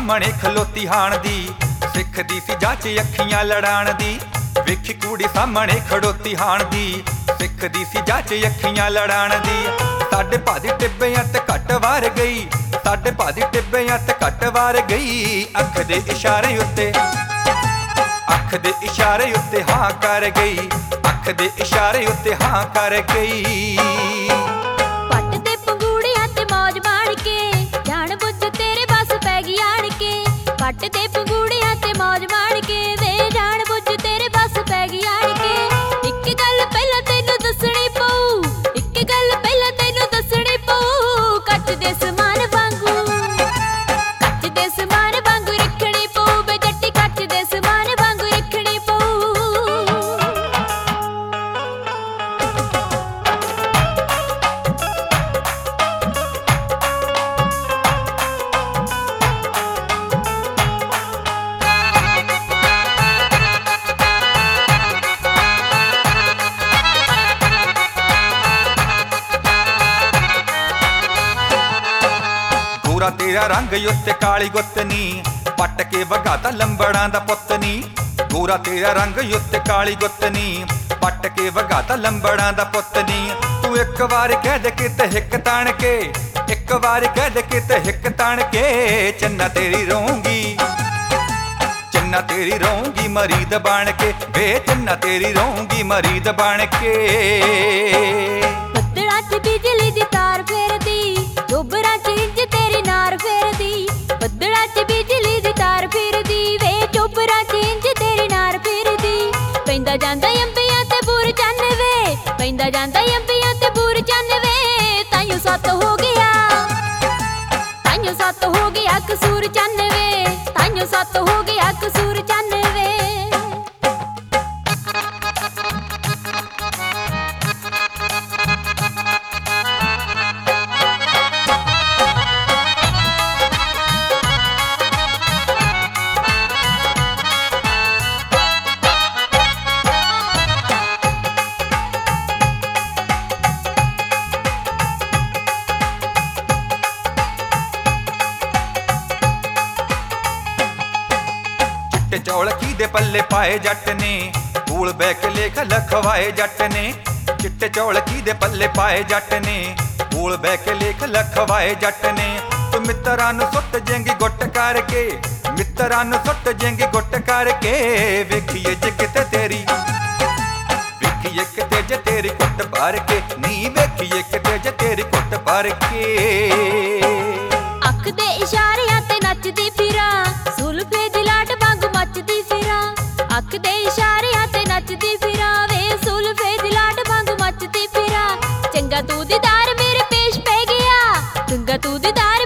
ਸਾਹਮਣੇ ਖਲੋਤੀ ਹਾਣ ਦੀ, ਸਿੱਖਦੀ ਸੀ ਜੱਜ ਅੱਖੀਆਂ ਲੜਾਣ ਦੀ। ਵੇਖੀ ਕੁੜੀ ਸਾਹਮਣੇ ਖੜੋਤੀ ਹਾਣ ਦੀ, ਸਿੱਖਦੀ ਸੀ ਜੱਜ ਅੱਖੀਆਂ ਲੜਾਣ ਦੀ। ਸਾਡੇ ਭਾਦੀ ਟਿੱਬਿਆਂ ਤੇ ਘੱਟ ਵਾਰ ਗਈ, ਸਾਡੇ ਭਾਦੀ ਟਿੱਬਿਆਂ ਤੇ ਘੱਟ ਵਾਰ ਗਈ। ਅੱਖ ਦੇ ਇਸ਼ਾਰੇ ਉੱਤੇ, ਅੱਖ ਦੇ ਇਸ਼ਾਰੇ ਉੱਤੇ ਹਾਂ ਕਰ ਗਈ, ਅੱਖ ਦੇ ਇਸ਼ਾਰੇ ਉੱਤੇ ਹਾਂ ਕਰ ਗਈ। ਪੱਟ ਦੇ ਪੰਗੂੜਿਆਂ ਤੇ ਮੌਜ ਮਾਣ ਕੇ, ਜਾਣ ਬੁੱਝ ਤੇਰੇ ਬਸ ਪੈ ਗਈ ਆਣ ਕੇ। ਪੱਟ ਦੇ ਪੰਗੂੜਿਆਂ ਤੇ ਮੌਜ ਮਾਣ ਕੇ, ਵੇ ਜਾਣ ਬੁੱਝ ਤੇਰੇ ਬਸ ਪੈ ਗਈ ਆਣ ਕੇ। ਇੱਕ ਗੱਲ ਪਹਿਲਾਂ ਤੈਨੂੰ ਦੱਸਣੀ ਪਊ, ਇੱਕ ਗੱਲ ਪਹਿਲਾਂ ਤੈਨੂੰ ਦੱਸਣੀ ਪਊ। ਕੱਚ ਦੇ ਸਮਾਨ ਵਾਂਗੂ, ਕੱਚ ਦੇ ਸਮਾਨ ਵਾਂਗੂ ਰੱਖਣੀ ਪਊ ਵੇ ਜੱਟੀ, ਕੱਚ ਦੇ ਸਮਾਨ ਵਾਂਗੂ ਰੱਖਣੀ ਪਊ। ਗੋਰਾ ਤੇਰਾ ਰੰਗ ਉੱਤੇ ਕਾਲੀ ਗੁੱਤ ਨੀ, ਪੱਟ ਕੇ ਵਗਾਤਾ ਲੰਬੜਾਂ ਦਾ ਪੁੱਤ ਨੀ। ਗੋਰਾ ਤੇਰਾ ਰੰਗ ਉੱਤੇ ਕਾਲੀ ਗੁੱਤ ਨੀ, ਪੱਟ ਕੇ ਵਗਾਤਾ ਲੰਬੜਾਂ ਦਾ ਪੁੱਤ ਨੀ। ਤੂੰ ਇੱਕ ਵਾਰ ਕਹਿ ਦੇ ਕਿਤੇ ਹਿੱਕ ਤਾਣ ਕੇ, ਇੱਕ ਵਾਰ ਕਹਿ ਦੇ ਕਿਤੇ ਹਿੱਕ ਤਾਣ ਕੇ। ਚੰਨਾ ਤੇਰੀ ਰਹੂੰਗੀ, ਚੰਨਾ ਤੇਰੀ ਰਹੂੰਗੀ ਮਰੀਦ ਬਣ ਕੇ, ਵੇ ਚੰਨਾ ਤੇਰੀ ਰਹੂੰਗੀ ਮਰੀਦ ਬਣ ਕੇ। ਬੱਦਲਾਂ 'ਚ ਬਿਜਲੀ ਦੀ ਤਾਰ ਫੇਰਦੀ, ਚੋਬਰਾਂ 'ਚ ਇੰਜ ਤੇਰੀ ਨਾਰ ਫੇਰਦੀ। ਬੱਦਲਾਂ 'ਚ ਬਿਜਲੀ ਦੀ ਤਾਰ ਫੇਰਦੀ, ਵੇ ਚੋਬਰਾਂ 'ਚ ਇੰਜ ਤੇਰੀ ਨਾਰ ਫੇਰਦੀ। ਪੈਂਦਾ ਜਾਂਦਾ ਅੰਬੀਆਂ ਤੇ ਬੂਰ ਚੰਨ ਵੇ, ਪੈਂਦਾ ਜਾਂਦਾ ਅੰਬੀਆਂ ਤੇ ਬੂਰ ਚੰਨ ਵੇ। ਤਾਈਓ ਸੱਤ ਹੋ ਗਿਆ, ਤਾਈਓ ਸੱਤ ਹੋ ਗਿਆ ਕਸੂਰ ਚੰਨ ਵੇ, ਤਾਈਓ ਸੱਤ ਹੋ ਗਿਆ ਕਸੂਰ ਚੰਨ ਵੇ। ਚਿੱਟੇ ਚੌਲ ਕਿਹਦੇ ਪੱਲੇ ਪਾਏ ਜੱਟ ਨੇ, ਕੋਲ ਬਹਿ ਕੇ ਲੇਖ ਲਖਵਾਏ ਜੱਟ ਨੇ। ਚਿੱਟੇ ਚੌਲ ਕਿਹਦੇ ਪੱਲੇ ਪਾਏ ਜੱਟ ਨੇ, ਕੋਲ ਬਹਿ ਕੇ ਲੇਖ ਲਖਵਾਏ ਜੱਟ ਨੇ। ਤੂੰ ਮਿੱਤਰਾਂ ਨੂੰ ਸੁੱਟ ਜੇਂਗੀ ਗੁੱਟ ਕਰਕੇ, ਮਿੱਤਰਾਂ ਨੂੰ ਸੁੱਟ ਜੇਂਗੀ ਗੁੱਟ ਕਰਕੇ। ਵੇਖੀਏ ਜੇ ਕਿਤੇ ਤੇਰੀ, ਵੇਖੀਏ ਕਿਤੇ ਜੇ ਤੇਰੀ ਕੁੱਟ ਭਰ ਕੇ ਨੀ, ਵੇਖੀਏ ਕਿਤੇ ਜੇ ਤੇਰੀ ਕੁੱਟ ਭਰ ਕੇ। ਅੱਖ ਦੇ ਇਸ਼ਾਰਿਆਂ ਤੇ ਨੱਚਦੀ ਫਿਰਾਂ, ਸੁਲਫੇ ਦੀ ਲਾਟ ਵਾਂਗ ਮੱਚਦੀ ਫਿਰਾਂ। ਅੱਖ ਦੇ ਇਸ਼ਾਰਿਆਂ ਤੇ ਨੱਚਦੀ ਫਿਰਾਂ, ਵੇ ਸੁਲਫੇ ਦੀ ਲਾਟ ਵਾਂਗ ਮੱਚਦੀ ਫਿਰਾਂ। ਚੰਗਾ ਤੂੰ ਦੀਦਾਰ ਮੇਰੇ ਪੇਸ਼ ਪੈ ਗਿਆ, ਚੰਗਾ ਤੂੰ ਦੀਦਾਰ